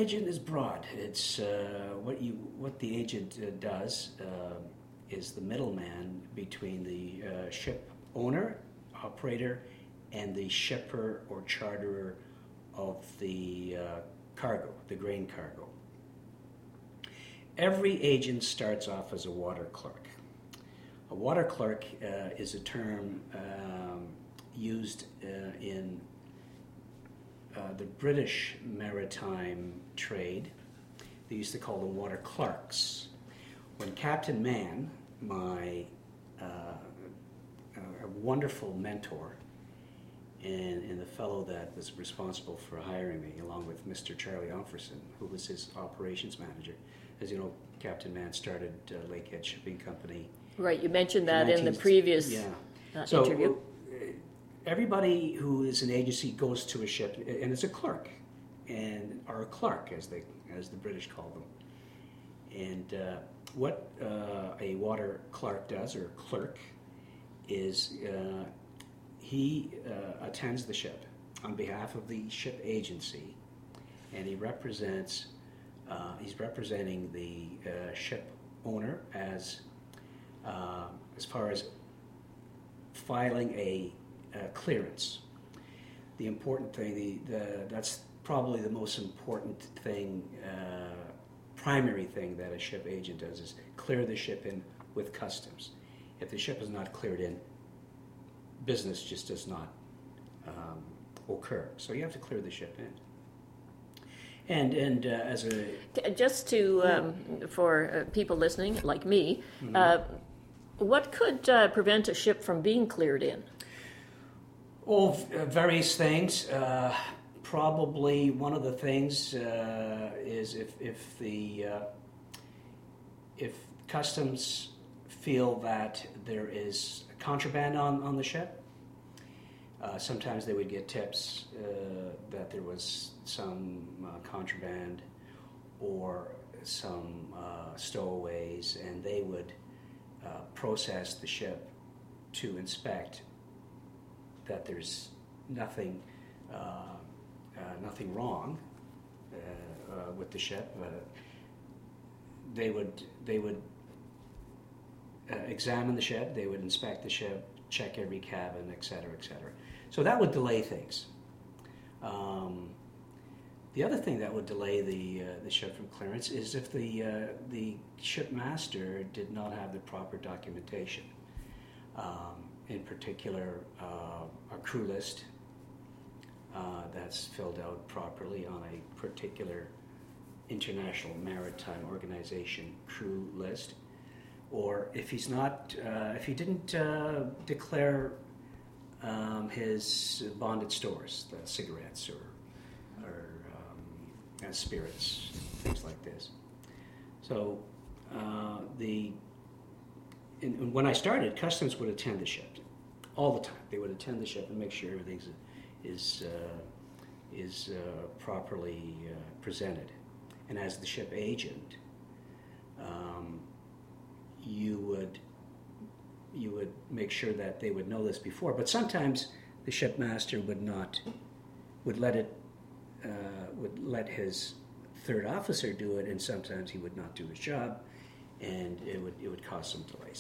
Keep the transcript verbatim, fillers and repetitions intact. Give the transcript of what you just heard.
agent is broad. It's uh, what you what the agent uh, does uh, is the middleman between the uh, ship owner, operator, and the shipper or charterer of the uh, cargo, the grain cargo. Every agent starts off as a water clerk. A water clerk uh, is a term um, used uh, in uh, the British maritime trade. They used to call them water clerks. When Captain Mann, my uh, a wonderful mentor, and, and the fellow that was responsible for hiring me, along with Mister Charlie Umferson, who was his operations manager. As you know, Captain Mann started uh, Lakehead Shipping Company. Right, you mentioned that in, in the previous yeah. uh, so, interview. Uh, everybody who is an agency goes to a ship, and it's a clerk, and or a clerk, as they as the British call them. And uh, what uh, a water clerk does, or clerk, is uh, he uh, attends the ship on behalf of the ship agency, and he represents. Uh, he's representing the uh, ship owner as uh, as far as filing a, a clearance. The important thing, the, the that's probably the most important thing, uh, primary thing that a ship agent does is clear the ship in with customs. If the ship is not cleared in, business just does not um, occur. So you have to clear the ship in. And and uh, as a just to um, for uh, people listening like me, mm-hmm. uh, what could uh, prevent a ship from being cleared in? Oh, various things. Uh, probably one of the things uh, is if if the uh, if customs feel that there is contraband on, on the ship. Uh, sometimes they would get tips uh, that there was some uh, contraband or some uh, stowaways, and they would uh, process the ship to inspect that there's nothing, uh, uh, nothing wrong uh, uh, with the ship. Uh, they would they would uh, examine the ship. They would inspect the ship, check every cabin, et cetera, et cetera. So that would delay things. Um, the other thing that would delay the uh, the ship from clearance is if the uh, the ship master did not have the proper documentation. Um, in particular, uh, a crew list uh, that's filled out properly on a particular International Maritime Organization crew list, or if he's not, uh, if he didn't uh, declare um, his bonded stores, the cigarettes or or um, uh, spirits, things like this. So uh, the in, when I started, customs would attend the ship all the time. They would attend the ship and make sure everything is uh, is uh, properly uh, presented. And as the ship agent, um, you would you would make sure that they would know this before. But sometimes the shipmaster would not would let it uh, would let his third officer do it, and sometimes he would not do his job, and it would it would cause some delays.